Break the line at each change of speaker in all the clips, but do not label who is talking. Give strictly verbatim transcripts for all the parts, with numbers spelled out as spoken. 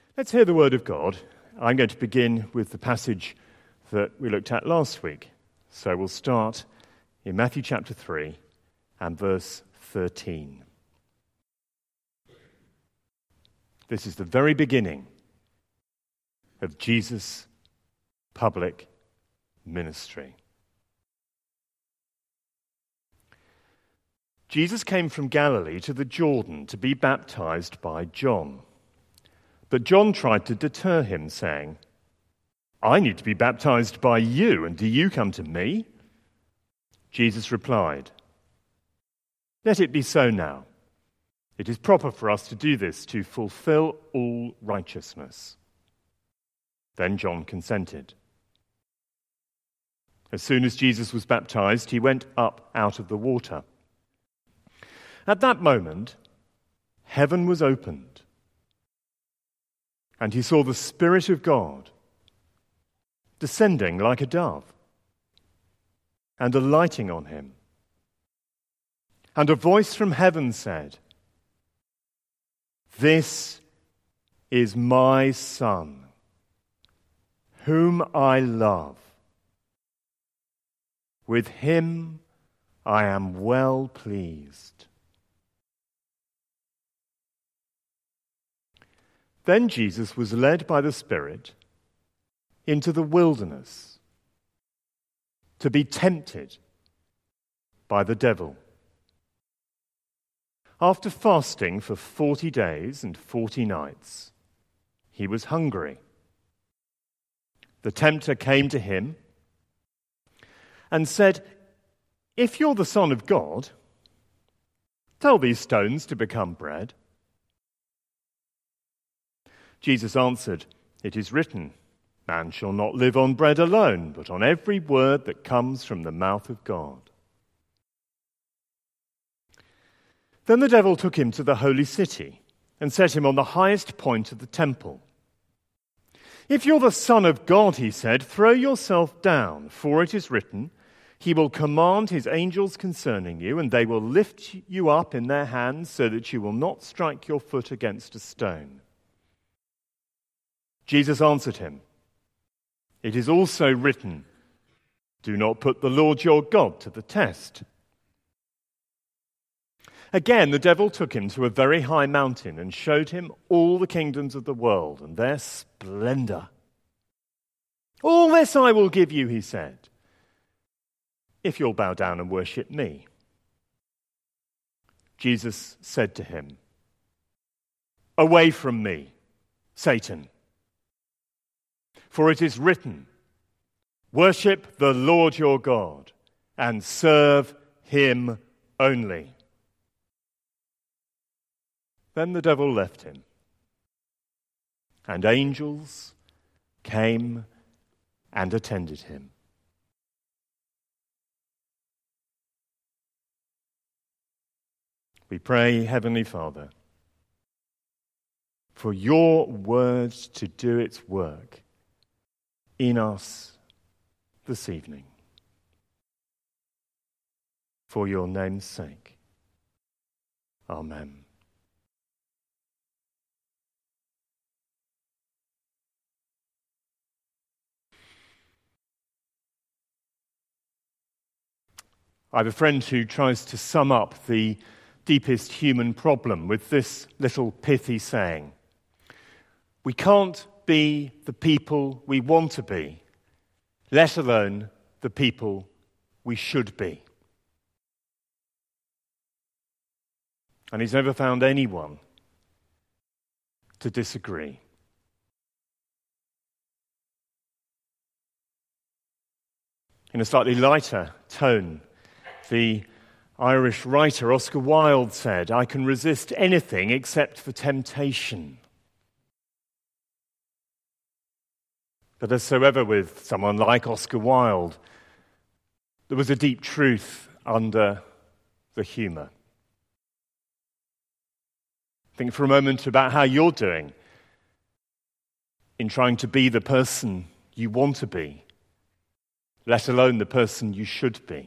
Let's hear the word of God. I'm going to begin with the passage that we looked at last week. So we'll start in Matthew chapter three and verse thirteen. This is the very beginning of Jesus' public ministry. Jesus came from Galilee to the Jordan to be baptized by John. But John tried to deter him, saying, "I need to be baptized by you, and do you come to me?" Jesus replied, "Let it be so now. It is proper for us to do this to fulfill all righteousness." Then John consented. As soon as Jesus was baptized, he went up out of the water. At that moment, heaven was opened, and he saw the Spirit of God descending like a dove and alighting on him. And a voice from heaven said, "This is my Son, whom I love. With him I am well pleased." Then Jesus was led by the Spirit into the wilderness to be tempted by the devil. After fasting for forty days and forty nights, he was hungry. The tempter came to him and said, "If you're the Son of God, tell these stones to become bread." Jesus answered, "It is written, man shall not live on bread alone, but on every word that comes from the mouth of God." Then the devil took him to the holy city and set him on the highest point of the temple. "If you're the Son of God," he said, "throw yourself down, for it is written, he will command his angels concerning you, and they will lift you up in their hands so that you will not strike your foot against a stone." Jesus answered him, "It is also written, do not put the Lord your God to the test." Again, the devil took him to a very high mountain and showed him all the kingdoms of the world and their splendor. "All this I will give you," he said, "if you'll bow down and worship me." Jesus said to him, "Away from me, Satan. For it is written, worship the Lord your God and serve him only." Then the devil left him, and angels came and attended him. We pray, Heavenly Father, for your word to do its work in us this evening. For your name's sake. Amen. I have a friend who tries to sum up the deepest human problem with this little pithy saying: we can't be the people we want to be, let alone the people we should be. And he's never found anyone to disagree. In a slightly lighter tone, the Irish writer Oscar Wilde said, "I can resist anything except for temptation." But as so ever with someone like Oscar Wilde, there was a deep truth under the humour. Think for a moment about how you're doing in trying to be the person you want to be, let alone the person you should be.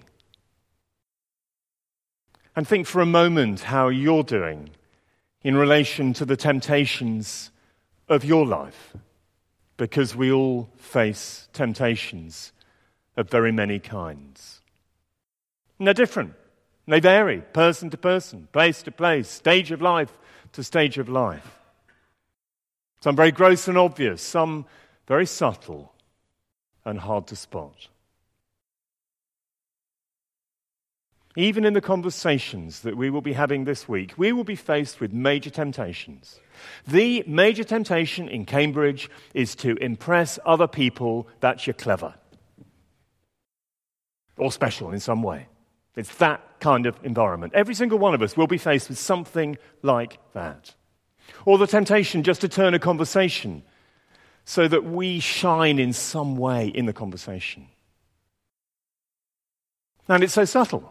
And think for a moment how you're doing in relation to the temptations of your life, because we all face temptations of very many kinds. And they're different. They vary person to person, place to place, stage of life to stage of life. Some very gross and obvious, some very subtle and hard to spot. Even in the conversations that we will be having this week, we will be faced with major temptations. The major temptation in Cambridge is to impress other people that you're clever or special in some way. It's that kind of environment. Every single one of us will be faced with something like that. Or the temptation just to turn a conversation so that we shine in some way in the conversation. And it's so subtle.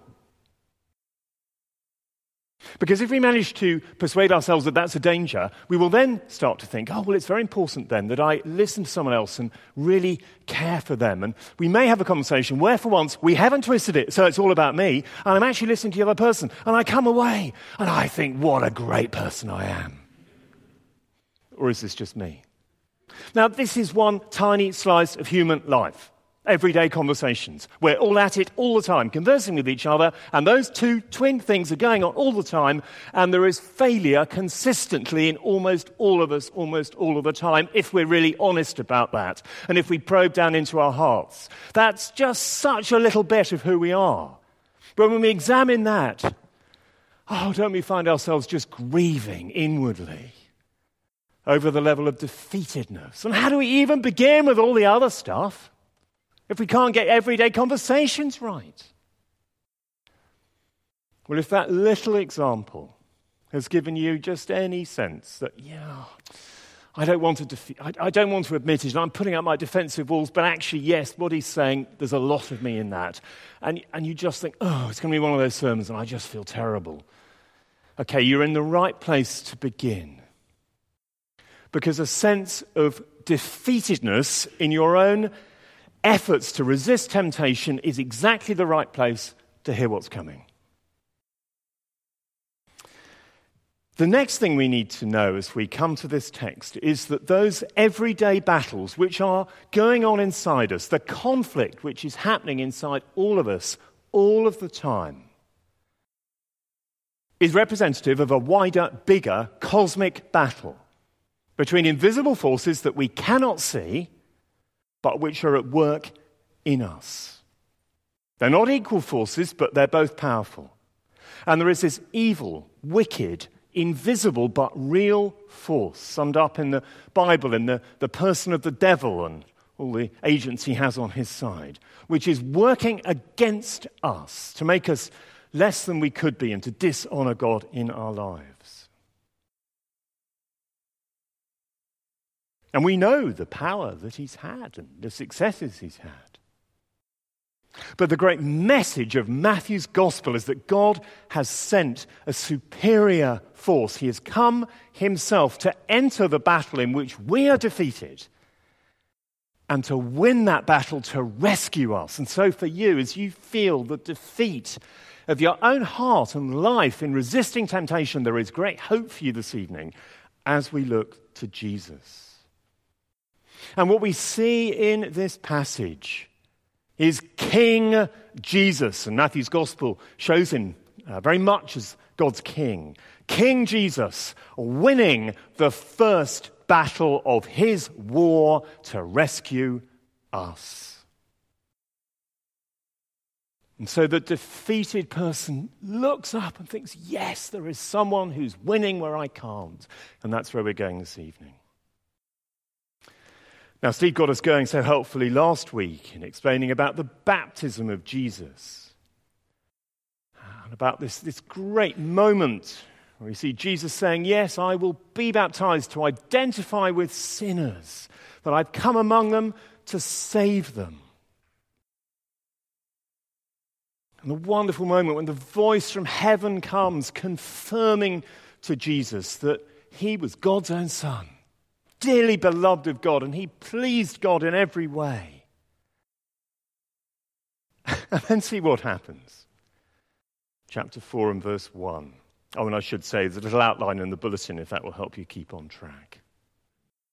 Because if we manage to persuade ourselves that that's a danger, we will then start to think, oh, well, it's very important then that I listen to someone else and really care for them. And we may have a conversation where, for once, we haven't twisted it, so it's all about me, and I'm actually listening to the other person, and I come away, and I think, what a great person I am. Or is this just me? Now, this is one tiny slice of human life. Everyday conversations. We're all at it all the time, conversing with each other, and those two twin things are going on all the time, and there is failure consistently in almost all of us, almost all of the time, if we're really honest about that, and if we probe down into our hearts. That's just such a little bit of who we are. But when we examine that, oh, don't we find ourselves just grieving inwardly over the level of defeatedness? And how do we even begin with all the other stuff if we can't get everyday conversations right? Well, if that little example has given you just any sense that, yeah, I don't want to defeat, I, I don't want to admit it, and I'm putting up my defensive walls, but actually, yes, what he's saying, there's a lot of me in that. And, and you just think, oh, it's going to be one of those sermons, and I just feel terrible. Okay, you're in the right place to begin. Because a sense of defeatedness in your own efforts to resist temptation is exactly the right place to hear what's coming. The next thing we need to know as we come to this text is that those everyday battles which are going on inside us, the conflict which is happening inside all of us all of the time, is representative of a wider, bigger, cosmic battle between invisible forces that we cannot see, but which are at work in us. They're not equal forces, but they're both powerful. And there is this evil, wicked, invisible, but real force summed up in the Bible in the, the person of the devil and all the agents he has on his side, which is working against us to make us less than we could be and to dishonor God in our lives. And we know the power that he's had and the successes he's had. But the great message of Matthew's gospel is that God has sent a superior force. He has come himself to enter the battle in which we are defeated and to win that battle to rescue us. And so for you, as you feel the defeat of your own heart and life in resisting temptation, there is great hope for you this evening as we look to Jesus. And what we see in this passage is King Jesus. And Matthew's gospel shows him uh, very much as God's king. King Jesus winning the first battle of his war to rescue us. And so the defeated person looks up and thinks, yes, there is someone who's winning where I can't. And that's where we're going this evening. Now, Steve got us going so helpfully last week in explaining about the baptism of Jesus. And about this, this great moment where we see Jesus saying, yes, I will be baptized to identify with sinners, that I've come among them to save them. And the wonderful moment when the voice from heaven comes confirming to Jesus that he was God's own son, dearly beloved of God, and he pleased God in every way. And then see what happens. Chapter four and verse one. Oh, and I should say, there's a little outline in the bulletin if that will help you keep on track.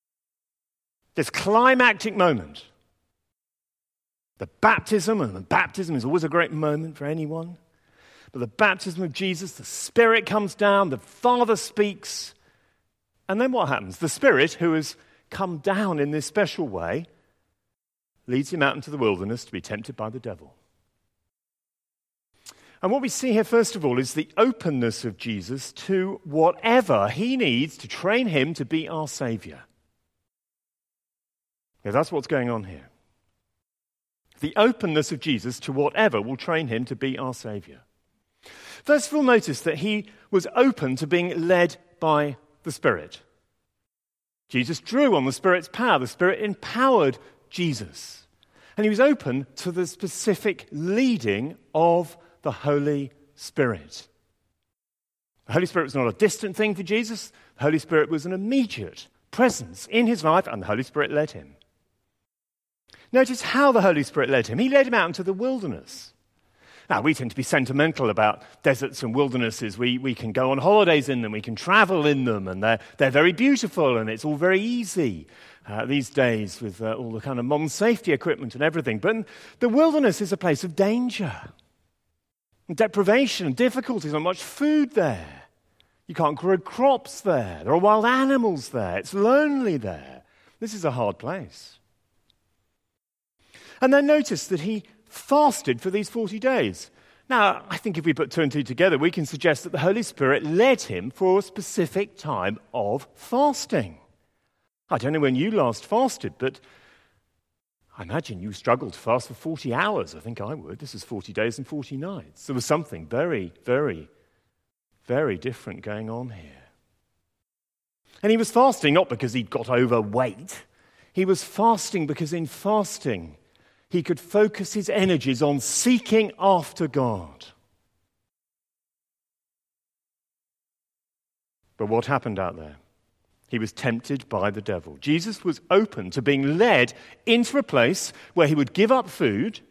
this climactic moment. The baptism, and the baptism is always a great moment for anyone. But the baptism of Jesus, the Spirit comes down, the Father speaks. And then what happens? The Spirit, who has come down in this special way, leads him out into the wilderness to be tempted by the devil. And what we see here, first of all, is the openness of Jesus to whatever he needs to train him to be our Savior. Yeah, that's what's going on here. The openness of Jesus to whatever will train him to be our Savior. First of all, notice that he was open to being led by the Spirit. Jesus drew on the Spirit's power. The Spirit empowered Jesus. And he was open to the specific leading of the Holy Spirit. The Holy Spirit was not a distant thing for Jesus. The Holy Spirit was an immediate presence in his life, and the Holy Spirit led him. Notice how the Holy Spirit led him. He led him out into the wilderness. Now, we tend to be sentimental about deserts and wildernesses. We, we can go on holidays in them, we can travel in them, and they're, they're very beautiful, and it's all very easy uh, these days with uh, all the kind of modern safety equipment and everything. But the wilderness is a place of danger, and deprivation and difficulties. Not much food there. You can't grow crops there. There are wild animals there. It's lonely there. This is a hard place. And then notice that he fasted for these forty days. Now, I think if we put two and two together, we can suggest that the Holy Spirit led him for a specific time of fasting. I don't know when you last fasted, but I imagine you struggled to fast for forty hours. I think I would. This is forty days and forty nights. There was something very, very, very different going on here. And he was fasting not because he'd got overweight. He was fasting because in fasting, he could focus his energies on seeking after God. But what happened out there? He was tempted by the devil. Jesus was open to being led into a place where he would give up food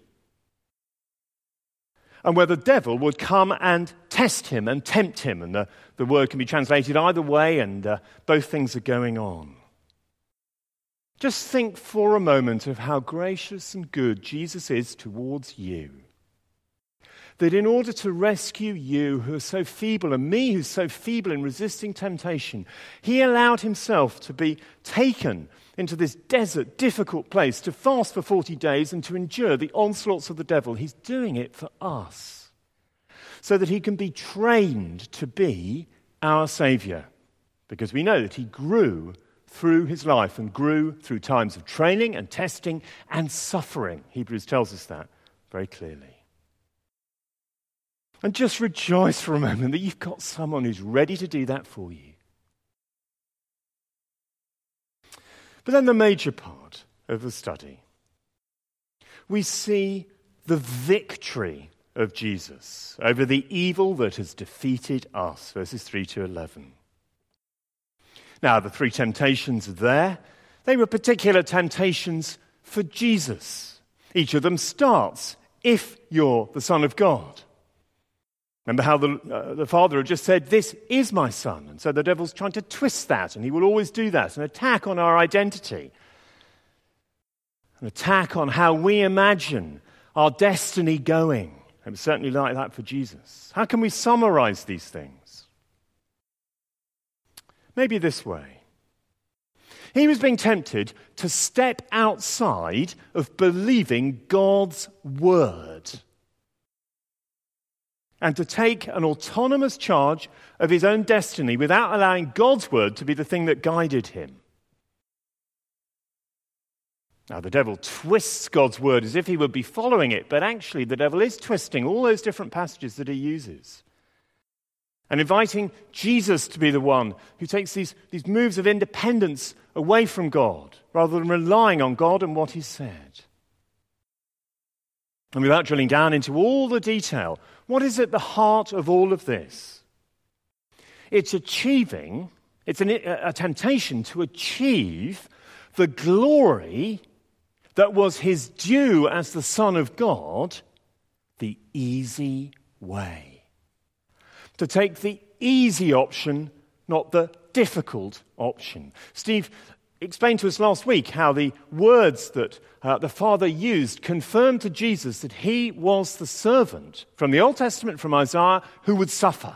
and where the devil would come and test him and tempt him. And the, the word can be translated either way, and uh, both things are going on. Just think for a moment of how gracious and good Jesus is towards you. That in order to rescue you who are so feeble, and me who's so feeble in resisting temptation, he allowed himself to be taken into this desert, difficult place to fast for forty days and to endure the onslaughts of the devil. He's doing it for us so that he can be trained to be our Savior. Because we know that he grew through his life and grew through times of training and testing and suffering. Hebrews tells us that very clearly. And just rejoice for a moment that you've got someone who's ready to do that for you. But then the major part of the study, we see the victory of Jesus over the evil that has defeated us, verses three to eleven. Now, the three temptations are there. They were particular temptations for Jesus. Each of them starts, if you're the Son of God. Remember how the, uh, the Father had just said, this is my Son. And so the devil's trying to twist that, and he will always do that, an attack on our identity, an attack on how we imagine our destiny going. It was certainly like that for Jesus. How can we summarize these things? Maybe this way. He was being tempted to step outside of believing God's word and to take an autonomous charge of his own destiny without allowing God's word to be the thing that guided him. Now, the devil twists God's word as if he would be following it, but actually the devil is twisting all those different passages that he uses and inviting Jesus to be the one who takes these, these moves of independence away from God rather than relying on God and what he said. And without drilling down into all the detail, what is at the heart of all of this? It's achieving, it's an, a temptation to achieve the glory that was his due as the Son of God, the easy way. To take the easy option, not the difficult option. Steve explained to us last week how the words that uh, the Father used confirmed to Jesus that he was the servant from the Old Testament, from Isaiah, who would suffer.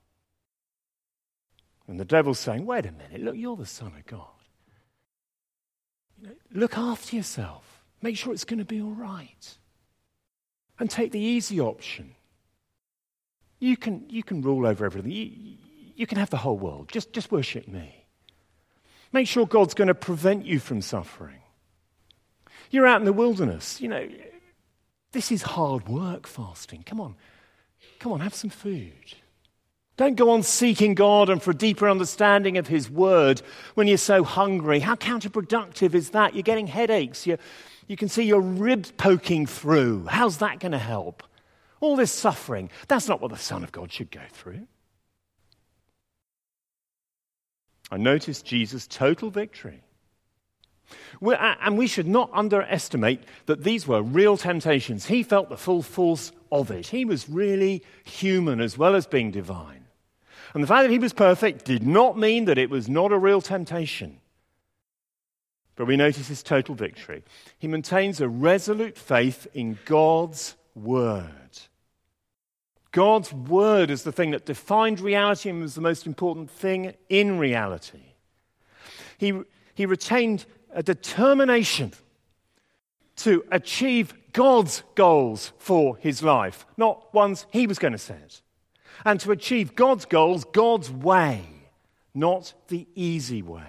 And the devil's saying, wait a minute, look, you're the Son of God. You know, look after yourself. Make sure it's going to be all right. And take the easy option. You can, you can rule over everything. You, you can have the whole world. Just, just worship me. Make sure God's going to prevent you from suffering. You're out in the wilderness. You know, this is hard work, fasting. Come on. Come on, have some food. Don't go on seeking God and for a deeper understanding of his word when you're so hungry. How counterproductive is that? You're getting headaches. You're, you can see your ribs poking through. How's that going to help? All this suffering, that's not what the Son of God should go through. I notice Jesus' total victory. We're, and we should not underestimate that these were real temptations. He felt the full force of it. He was really human as well as being divine. And the fact that he was perfect did not mean that it was not a real temptation. But we notice his total victory. He maintains a resolute faith in God's word. God's word is the thing that defined reality and was the most important thing in reality. He, he retained a determination to achieve God's goals for his life, not ones he was going to set. And to achieve God's goals God's way, not the easy way.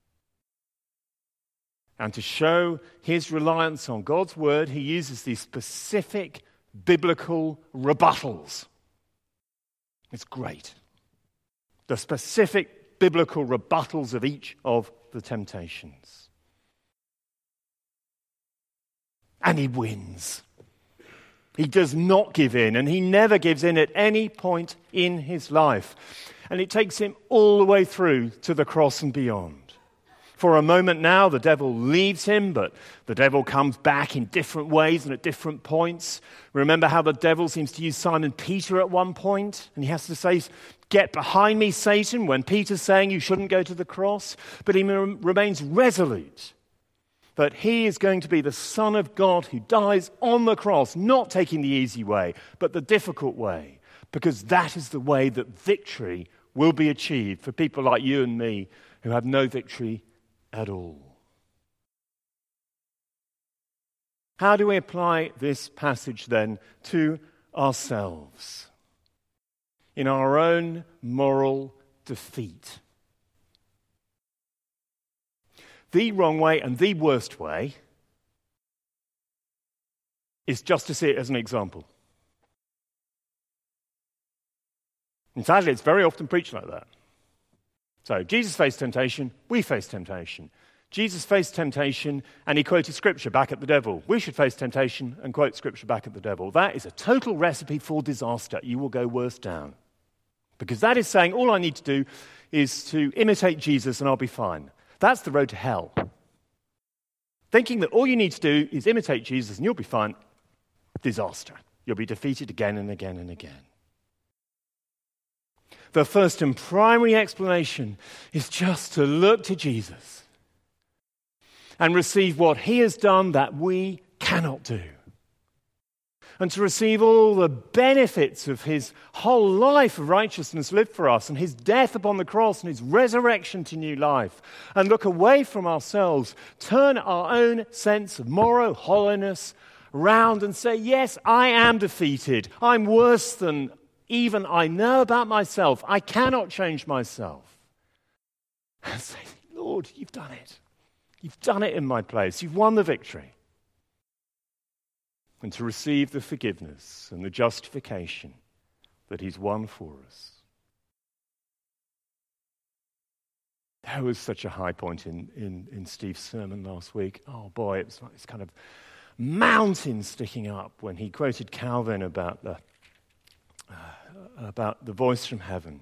And to show his reliance on God's word, he uses these specific biblical rebuttals. It's great. The specific biblical rebuttals of each of the temptations. And he wins. He does not give in, and he never gives in at any point in his life. And it takes him all the way through to the cross and beyond. For a moment now, the devil leaves him, but the devil comes back in different ways and at different points. Remember how the devil seems to use Simon Peter at one point, and he has to say, "Get behind me, Satan," when Peter's saying you shouldn't go to the cross. But he remains resolute that he is going to be the Son of God who dies on the cross, not taking the easy way, but the difficult way, because that is the way that victory will be achieved for people like you and me who have no victory at all. How do we apply this passage then to ourselves in our own moral defeat? The wrong way and the worst way is just to see it as an example. And sadly, it's very often preached like that. So Jesus faced temptation, we face temptation. Jesus faced temptation and he quoted scripture back at the devil. We should face temptation and quote scripture back at the devil. That is a total recipe for disaster. You will go worse down. Because that is saying all I need to do is to imitate Jesus and I'll be fine. That's the road to hell. Thinking that all you need to do is imitate Jesus and you'll be fine, disaster. You'll be defeated again and again and again. The first and primary explanation is just to look to Jesus and receive what he has done that we cannot do. And to receive all the benefits of his whole life of righteousness lived for us, and his death upon the cross, and his resurrection to new life, and look away from ourselves, turn our own sense of moral hollowness round and say, yes, I am defeated. I'm worse than even I know about myself. I cannot change myself. And say, Lord, you've done it. You've done it in my place. You've won the victory. And to receive the forgiveness and the justification that he's won for us. There was such a high point in, in, in Steve's sermon last week. Oh boy, it was like this kind of mountain sticking up when he quoted Calvin about the, uh, about the voice from heaven.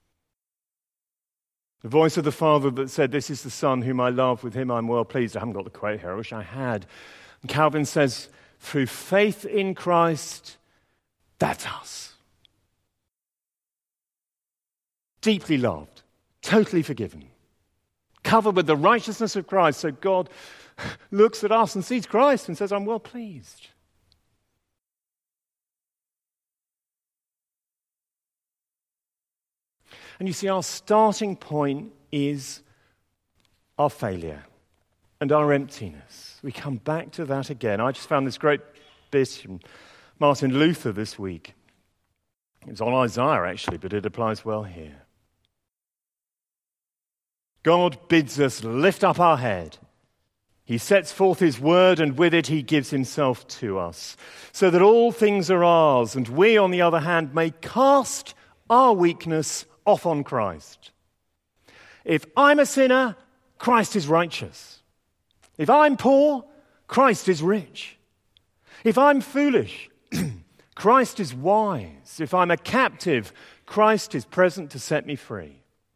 The voice of the Father that said, "This is the Son whom I love, with him I'm well pleased." I haven't got the quote here, I wish I had. And Calvin says, through faith in Christ, that's us. Deeply loved, totally forgiven, covered with the righteousness of Christ. So God looks at us and sees Christ and says, I'm well pleased. And you see, our starting point is our failure and our emptiness. We come back to that again. I just found this great bit from Martin Luther this week. It's on Isaiah, actually, but it applies well here. God bids us lift up our head. He sets forth his word, and with it he gives himself to us, so that all things are ours, and we, on the other hand, may cast our weakness off on Christ. If I'm a sinner, Christ is righteous. If I'm poor, Christ is rich. If I'm foolish, Christ is wise. If I'm a captive, Christ is present to set me free.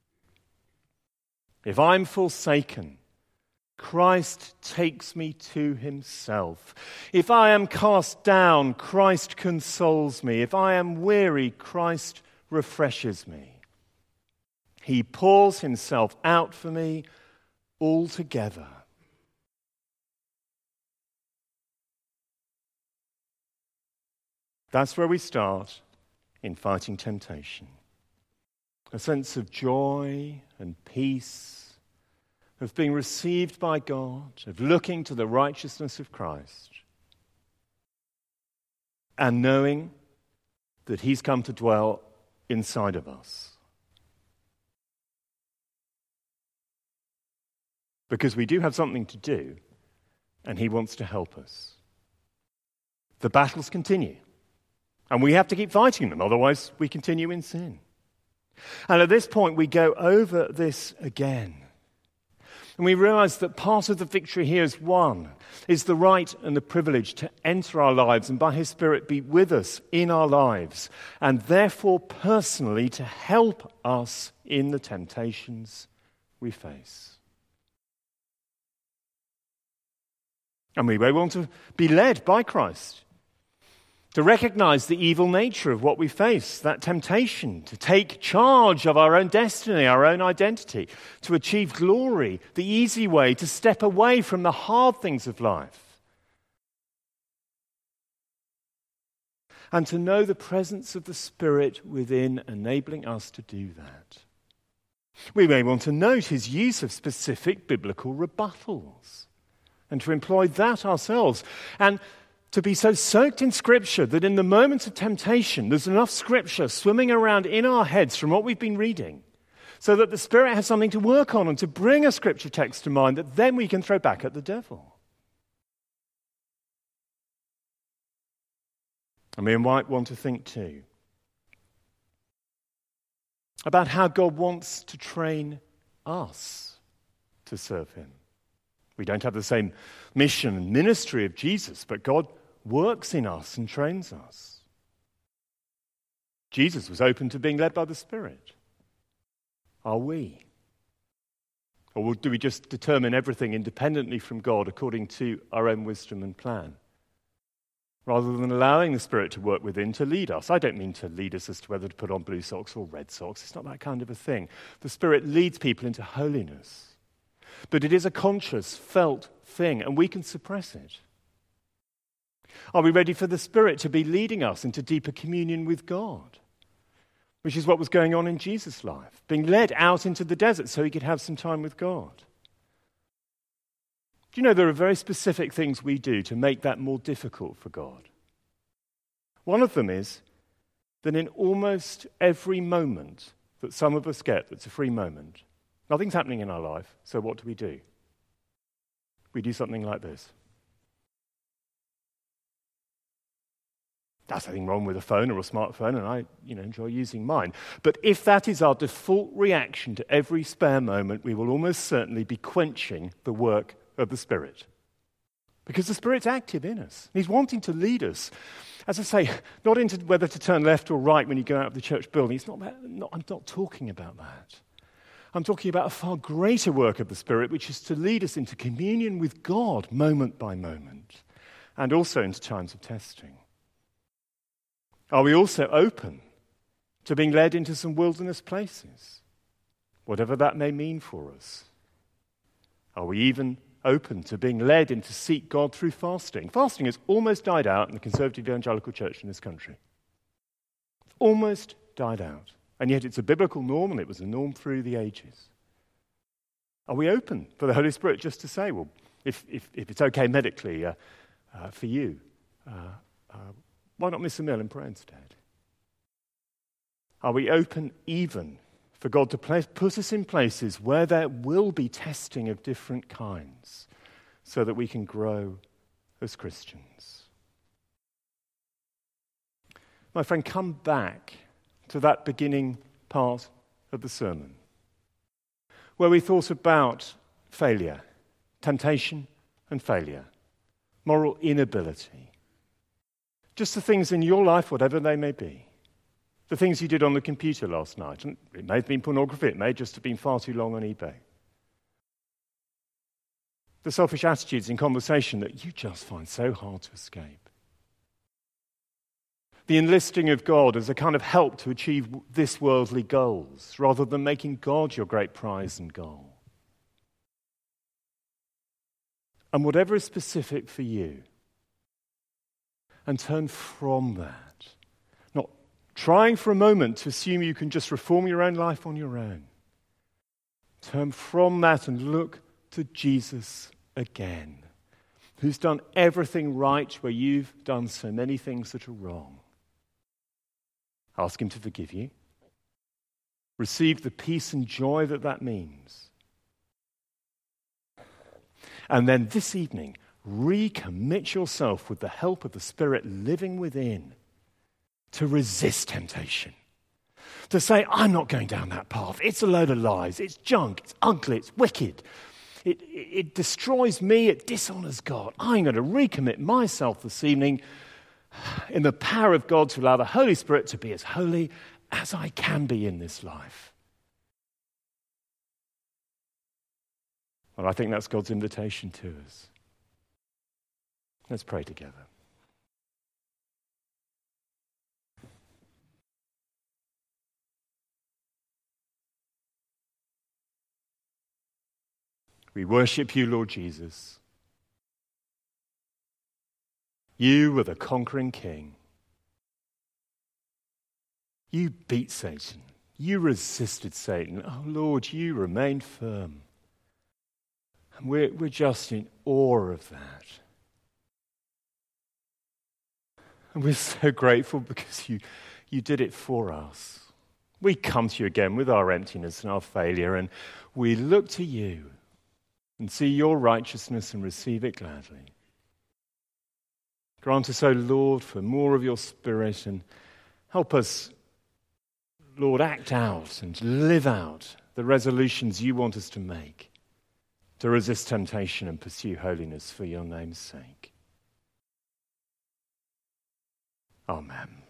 If I'm forsaken, Christ takes me to himself. If I am cast down, Christ consoles me. If I am weary, Christ refreshes me. He pours himself out for me altogether. That's where we start in fighting temptation. A sense of joy and peace, of being received by God, of looking to the righteousness of Christ, and knowing that he's come to dwell inside of us. Because we do have something to do, and he wants to help us. The battles continue, and we have to keep fighting them, otherwise we continue in sin. And at this point, we go over this again. And we realize that part of the victory here is won, is the right and the privilege to enter our lives and by his Spirit be with us in our lives, and therefore personally to help us in the temptations we face. And we may want to be led by Christ, to recognize the evil nature of what we face, that temptation, to take charge of our own destiny, our own identity, to achieve glory, the easy way, to step away from the hard things of life. And to know the presence of the Spirit within, enabling us to do that. We may want to note his use of specific biblical rebuttals, and to employ that ourselves, and to be so soaked in Scripture that in the moments of temptation, there's enough Scripture swimming around in our heads from what we've been reading, so that the Spirit has something to work on and to bring a Scripture text to mind that then we can throw back at the devil. And we might want to think too about how God wants to train us to serve him. We don't have the same mission and ministry of Jesus, but God works in us and trains us. Jesus was open to being led by the Spirit. Are we? Or do we just determine everything independently from God according to our own wisdom and plan, rather than allowing the Spirit to work within to lead us? I don't mean to lead us as to whether to put on blue socks or red socks. It's not that kind of a thing. The Spirit leads people into holiness. But it is a conscious, felt thing, and we can suppress it. Are we ready for the Spirit to be leading us into deeper communion with God? Which is what was going on in Jesus' life, being led out into the desert so he could have some time with God. Do you know there are very specific things we do to make that more difficult for God? One of them is that in almost every moment that some of us get that's a free moment, nothing's happening in our life, so what do we do? We do something like this. There's nothing wrong with a phone or a smartphone, and I you know, enjoy using mine. But if that is our default reaction to every spare moment, we will almost certainly be quenching the work of the Spirit. Because the Spirit's active in us. He's wanting to lead us. As I say, not into whether to turn left or right when you go out of the church building. It's not that, not, I'm not talking about that. I'm talking about a far greater work of the Spirit, which is to lead us into communion with God moment by moment, and also into times of testing. Are we also open to being led into some wilderness places, whatever that may mean for us? Are we even open to being led in to seek God through fasting? Fasting has almost died out in the conservative evangelical church in this country. It's almost died out. And yet it's a biblical norm, and it was a norm through the ages. Are we open for the Holy Spirit just to say, well, if, if, if it's okay medically uh, uh, for you, uh, uh, why not miss a meal and pray instead? Are we open even for God to place, put us in places where there will be testing of different kinds so that we can grow as Christians? My friend, come back to that beginning part of the sermon where we thought about failure, temptation and failure, moral inability. Just the things in your life, whatever they may be. The things you did on the computer last night. And it may have been pornography. It may just have been far too long on eBay. The selfish attitudes in conversation that you just find so hard to escape. The enlisting of God as a kind of help to achieve this worldly goals, rather than making God your great prize and goal. And whatever is specific for you, and turn from that. Not trying for a moment to assume you can just reform your own life on your own. Turn from that and look to Jesus again, who's done everything right where you've done so many things that are wrong. Ask him to forgive you. Receive the peace and joy that that means. And then this evening, recommit yourself with the help of the Spirit living within to resist temptation. To say, I'm not going down that path. It's a load of lies. It's junk. It's ugly. It's wicked. It, it, it destroys me. It dishonors God. I'm going to recommit myself this evening in the power of God to allow the Holy Spirit to be as holy as I can be in this life. Well, I think that's God's invitation to us. Let's pray together. We worship you, Lord Jesus. You were the conquering King. You beat Satan. You resisted Satan. Oh, Lord, you remained firm. And we're, we're just in awe of that. And we're so grateful because you, you did it for us. We come to you again with our emptiness and our failure, and we look to you and see your righteousness and receive it gladly. Grant us, O Lord, for more of your Spirit, and help us, Lord, act out and live out the resolutions you want us to make to resist temptation and pursue holiness for your name's sake. Amen.